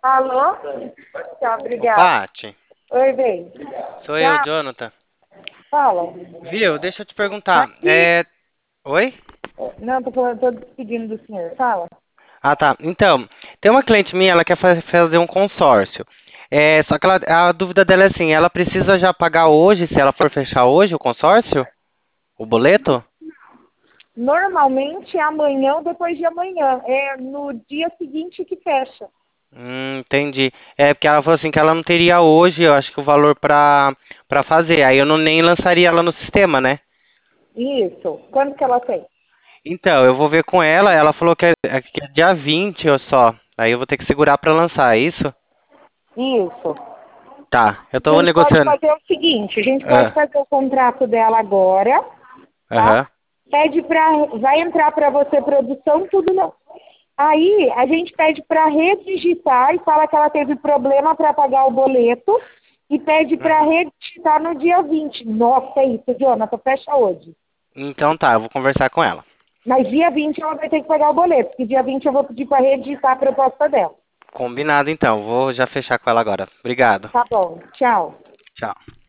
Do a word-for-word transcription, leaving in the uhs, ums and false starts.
Alô? Tchau, Ô, obrigada. Paty, Oi, bem. sou eu, Tchau, Jonathan. fala. Viu? Deixa eu te perguntar. Aqui. É... Oi? Não, tô falando, tô despedindo do senhor. Fala. Ah, tá. Então, tem uma cliente minha, ela quer fa- fazer um consórcio. É, só que ela- a dúvida dela é assim, ela precisa já pagar hoje, se ela for fechar hoje o consórcio? O boleto? Normalmente é amanhã ou depois de amanhã. É no dia seguinte que fecha. Hum, entendi. É, porque ela falou assim que ela não teria hoje, eu acho que o valor pra, pra fazer. Aí eu não nem lançaria ela no sistema, né? Isso. Quando que ela tem? Então, eu vou ver com ela. Ela falou que é, é que é dia vinte ou só. Aí eu vou ter que segurar pra lançar, é isso? Isso. Tá, eu A tô gente pode negociando. fazer o seguinte, a gente pode Ah, fazer o contrato dela agora, tá? aham. Pede pra, vai entrar para você produção, tudo não. Aí a gente pede para redigitar e fala que ela teve problema para pagar o boleto e pede para Uhum. redigitar no dia vinte. Nossa, é isso, Jonathan, fecha hoje. Então tá, eu vou conversar com ela. Mas dia vinte ela vai ter que pagar o boleto, porque dia vinte eu vou pedir para redigitar a proposta dela. Combinado então, vou já fechar com ela agora. Obrigado. Tá bom, tchau. Tchau.